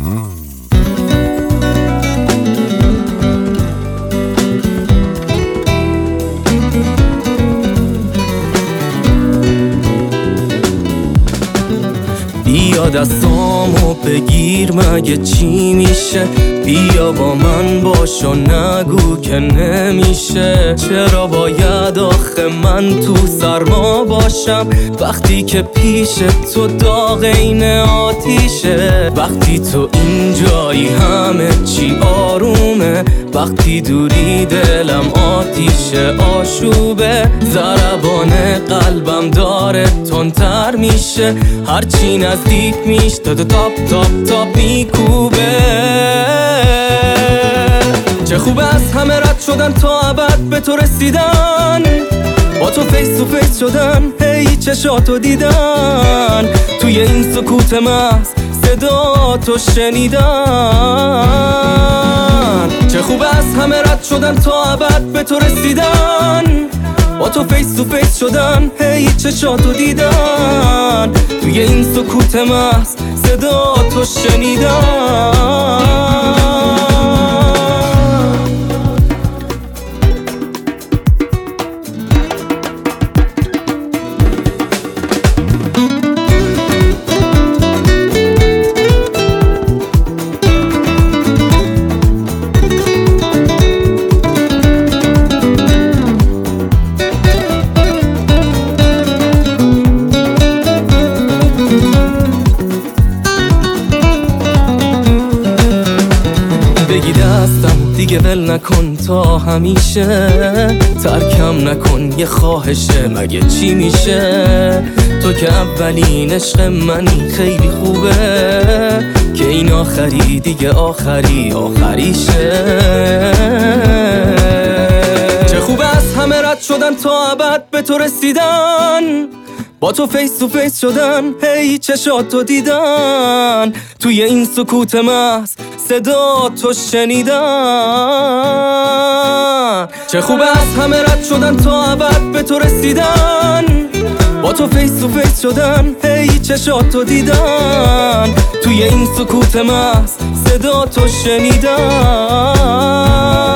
بیا دستامو بگیر مگه چی میشه، بیا با من باش و نگو که نمیشه. چرا باید آخه من تو سرما باشم وقتی که پیش تو داغ این آتیشه؟ وقتی تو اینجایی همه چی آرومه، وقتی دوری دلم آتیشه آشوبه. ضربان قلبم داره تندتر میشه، هرچی نزدیک میشه تاپ میکوبه. چه خوبه از همه رد شدن تا ابد به تو رسیدن، با تو فیس تو فیس شدن، هی چشاتو دیدن، توی این سکوت محض صدا تو شنیدن. چه خوبه از همه رد شدن تا ابد به تو رسیدن، با تو فیس تو فیس شدن، هی چشاتو دیدن، توی این سکوت محض صدا تو شنیدن. بگی دستم دیگه ول نکن تا همیشه، ترکم نکن یه خواهشه مگه چی میشه؟ تو که اولین عشق منی خیلی خوبه، که این آخری دیگه آخریشه. چه خوبه از همه رد شدن تا ابد به تو رسیدن، با تو فیس تو فیس شدن، هی چشاتو دیدن، توی این سکوت محض صدا تو شنیدن. چه خوبه از همه رد شدن تا ابد به تو رسیدن، با تو فیس تو فیس شدن، هی چشاتو دیدن، توی این سکوت محض صدا تو شنیدن.